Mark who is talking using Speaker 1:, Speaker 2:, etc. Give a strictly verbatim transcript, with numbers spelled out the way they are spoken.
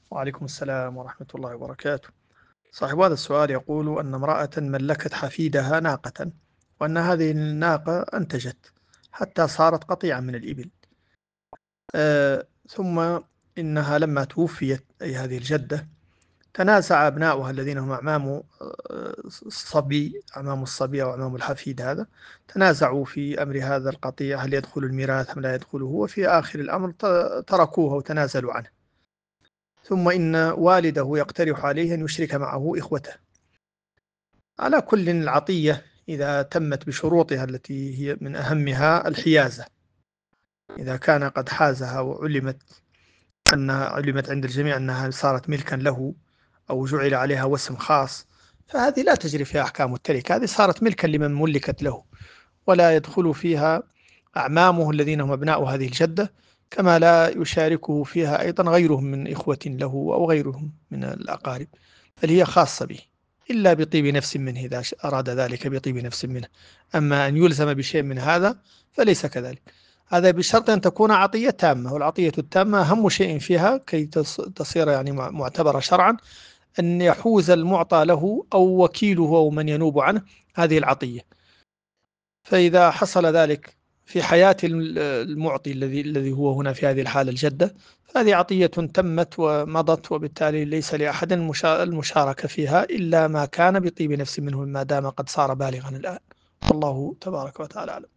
Speaker 1: وعليكم السلام ورحمة الله وبركاته. صاحب هذا السؤال يقول أن امرأة ملكت حفيدها ناقة، وأن هذه الناقة أنتجت حتى صارت قطيعا من الإبل. آه ثم إنها لما توفيت أي هذه الجدة، تنازع أبناؤها الذين هم أعمام آه، الصبي، أعمام الصبي أو أعمام الحفيد هذا، تنازعوا في أمر هذا القطيع، هل يدخل الميراث أم لا يدخله، وفي آخر الأمر ت- تركوه وتنازلوا عنه. ثم إن والده يقترح عليه أن يشرك معه إخوته. على كل العطية إذا تمت بشروطها التي هي من أهمها الحيازة، إذا كان قد حازها وعلمت أنها علمت عند الجميع أنها صارت ملكا له، أو جعل عليها وسم خاص، فهذه لا تجري فيها أحكام التركة، هذه صارت ملكا لمن ملكت له، ولا يدخل فيها أعمامه الذين هم أبناء هذه الجدة، كما لا يشاركه فيها أيضا غيرهم من إخوة له أو غيرهم من الأقارب، بل هي خاصة به، إلا بطيب نفس منه إذا أراد ذلك بطيب نفس منه. أما أن يلزم بشيء من هذا فليس كذلك. هذا بشرط أن تكون عطية تامة، والعطية التامة أهم شيء فيها كي تصير يعني معتبرة شرعا، أن يحوز المعطى له أو وكيله أو من ينوب عنه هذه العطية. فإذا حصل ذلك في حياة المعطي الذي الذي هو هنا في هذه الحالة الجدة، فهذه عطية تمت ومضت، وبالتالي ليس لأحد المشاركة فيها إلا ما كان بطيب نفس منه، ما دام قد صار بالغا الآن. والله تبارك وتعالى أعلم.